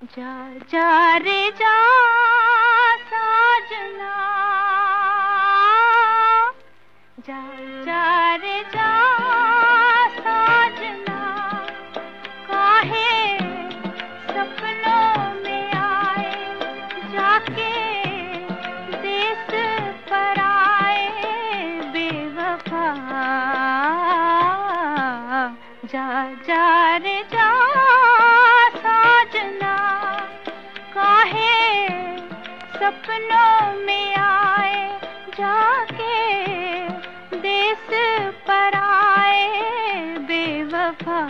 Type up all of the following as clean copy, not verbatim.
जा जा रे जा साजना, जा जा रे जा साजना, काहे सपनों में आए जाके देश पर आए बेवफा। जा जा रे जा साजना, काहे सपनों में आए जाके देश पर आए बेवफा।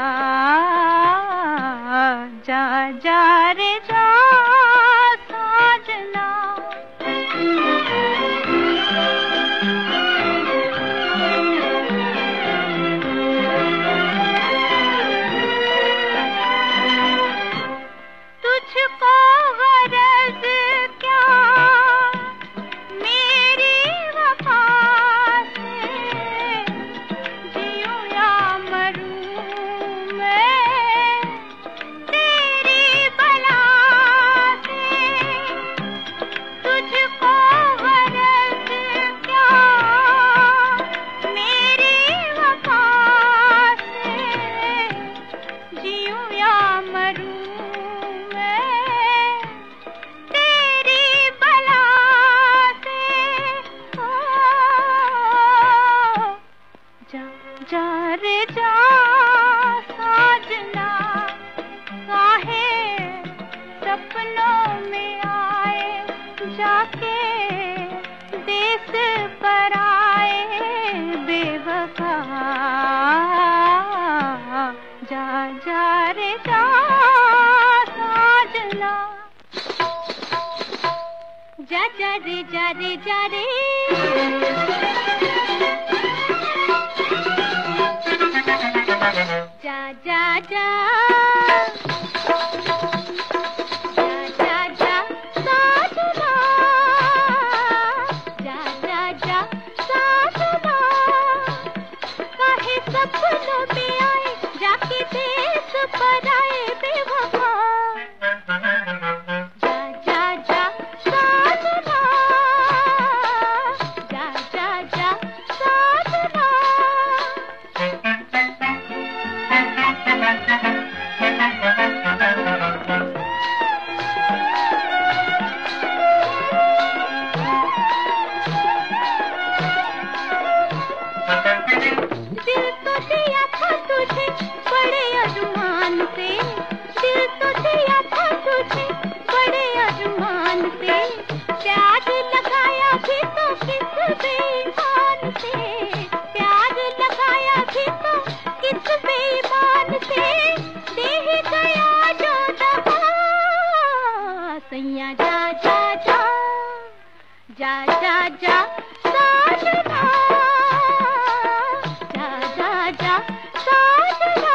जा जा रे जा साजना। तुझको गरज क्या मेरी वफा से, जीऊं या मरूं मैं तेरी बला से। तुझको गरज क्या मेरी वफा से, जीऊं या मरूं जा रे जा साजना, काहे सपनों में आए जाके देश पर आए बेवफा। जा जा रे जा साजना। जा जा रे जा रे जा रे, जा जा जा जा जा जा साजना, जा जा जा साजना, काहे सपनों में आए जाके देश पर आए बेवफा। जा जा जा साजना, जा जा जा साजना। दिल तो दिया था तुझे बड़े अरमान से, दिल तो दिया था तुझे बड़े अरमान से, प्यार लगाया भी तो किस बेईमान से, प्यार लगाया भी तो किस बेईमान से, दे ही गया जो दगा सैया। जा जा जा जा जा जा साजना, जा जा जा साजना।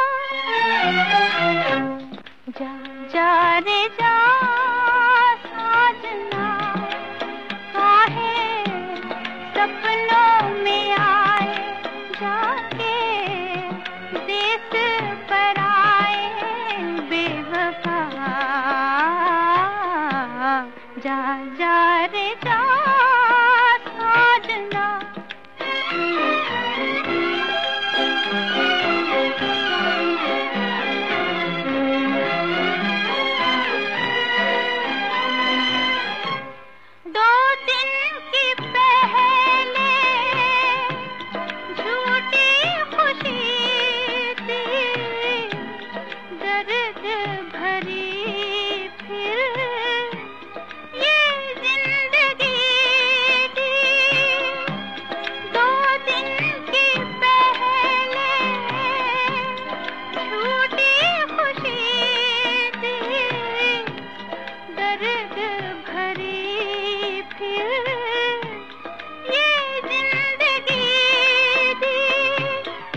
जा जा रे जा साजना, काहे सपनों में आए जाके देश पर आए बेवफा। जा जा रे जा साजना। दो दिन की पहले झूठी खुशी थी, दर्द भरी फिर ये जिंदगी थी। दो दिन की पहले झूठी खुशी थी, दर्द भरी फिर ये जिंदगी थी।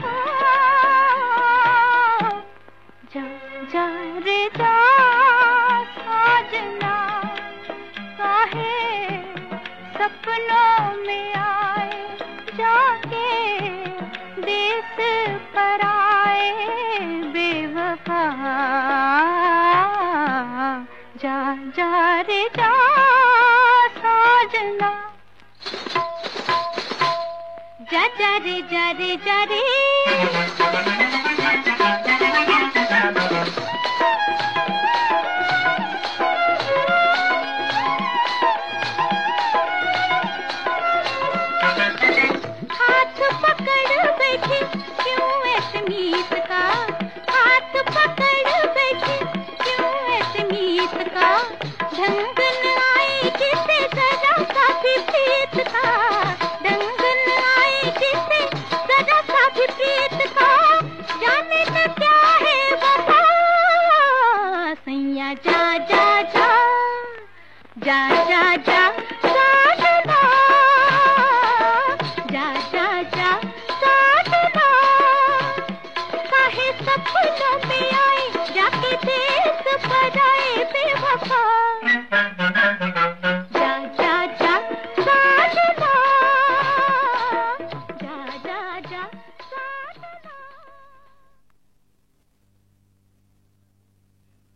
जा जा रे जा साजना, काहे सपनों में आए जाके देश पर आए बेवफा। जा रे जा रे जा रे। हाथ पकड़ बैठे क्यों ऐसे मीत का, हाथ पकड़ बैठे क्यों ऐसे मीत का, ढंग न आए जिसे जरा सा भी प्रीत का, ढंग न आए जिसे जरा सा भी प्रीत का, जाने न क्या है वफा, सैया जा जा जा जा जा जा साजना, जा जा जा साजना, काहे सपनों में